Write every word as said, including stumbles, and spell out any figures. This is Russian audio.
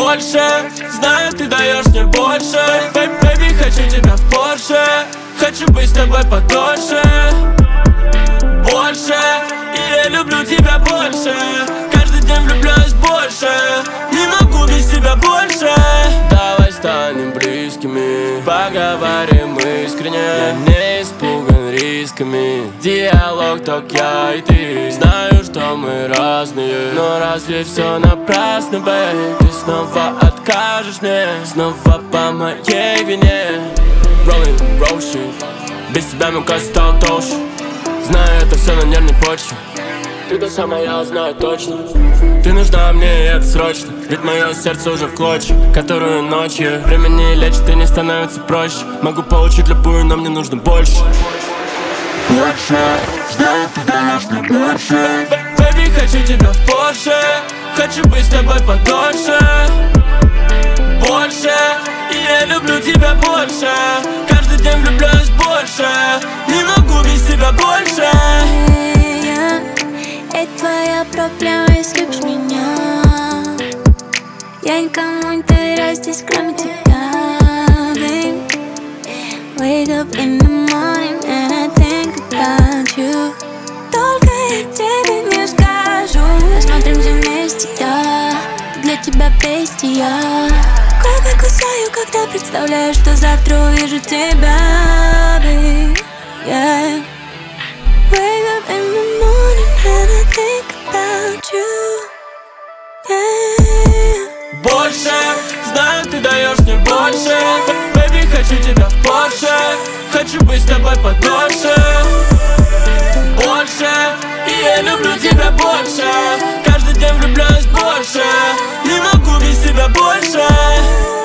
больше. Знаю, ты даешь мне больше. Бэйби, хочу тебя в Порше. Хочу быть с тобой подольше. Больше. И я люблю тебя больше. Каждый день влюбляюсь больше. Не могу без тебя больше. Давай станем близкими, поговорим искренне. Я не испуган рисками. Диалог только я и ты. Знаю, что мы разные, но разве все напрасно, бэй? Ты снова откажешь мне, снова по моей вине. Rolling, roll shit. Без тебя мой кайф стал толще. Знаю, это все на нервной почве. Ты та самая, я знаю точно. Ты нужна мне, и это срочно. Ведь мое сердце уже в клочья. Которую ночью время не лечит и не становится проще. Могу получить любую, но мне нужно больше. Больше, знаю, ты даешь мне больше. Бэйби, хочу тебя в Порше. Хочу быть с тобой подольше. Больше, и я люблю тебя больше. Каждый день влюбляюсь больше. Не могу без тебя больше. Эй, твоя проблема, если любишь меня. Я никому не доверяю здесь, кроме тебя, babe. Wake up in the morning and I think about you. Только я тебе не скажу. Посмотримся вместе, я для тебя бестия. Губы кусаю, когда представляю, что завтра увижу тебя, babe. Yeah. Wake up in the morning and I think about you. Yeah. Больше, знаю, ты даешь мне больше. Бэйби, хочу тебя в Порше. Хочу быть с тобой подольше. Больше, и я люблю тебя больше. Каждый день влюбляюсь больше. Не могу без тебя больше.